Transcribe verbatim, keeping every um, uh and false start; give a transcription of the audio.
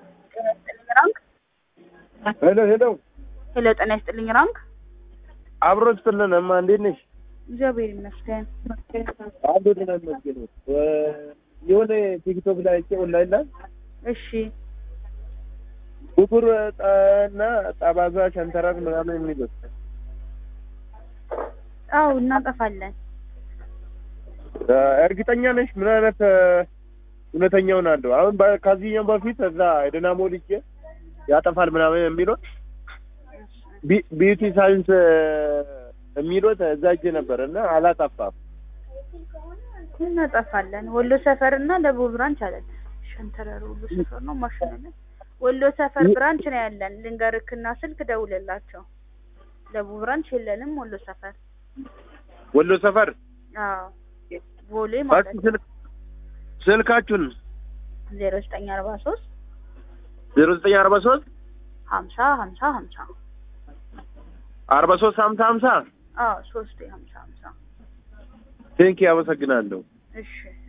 ራንክ ሄሎ ሄሎ ሄሎ ጤና ይስጥልኝ ራንክ አብሮ ይስጥልንማ እንዴት ነሽ? እግዚአብሔር ይመስገን። አንዱ ደህና ይመስገን። የሆነ ቲክቶክ ላይ አይቼ ኦንላይን ላይ እሺ ቁጥር እና ጠባዛ ሸንተረር ምናምን የሚሉት አው እናጠፋለን። እርግጠኛ ነሽ? ምን አይነት እውነተኛውን አለው? አሁን ከዚህኛው በፊት እዛ የደናሞ ልጅ ያጠፋል ምናምን የሚሉት ቢዩቲ ሳይንስ የሚሉት እዛ እጄ ነበር እና አላጠፋም። እናጠፋለን። ወሎ ሰፈርና ደቡብ ብራንች አለን። ሸንተረር ወሎ ሰፈር ነው ማሽነለ ወሎ ሰፈር ብራንች ነው ያለን። ልንገርክና ስልክ ደውልላቸው። ደቡብ ብራንች የለንም። ወሎ ሰፈር ወሎ ሰፈር አዎ ቦሌ ማለት ነው። ስልካችሁን ዜሮ ዘጠኝ አርባ ሶስት ዜሮ ዘጠኝ አርባ ሶስት ሀምሳ ሀምሳ ሀምሳ አርባ ሶስት ሀምሳ ሀምሳ አዎ ሶስት ሀምሳ ሀምሳ ቴንኪ አመሰግናለሁ። እሺ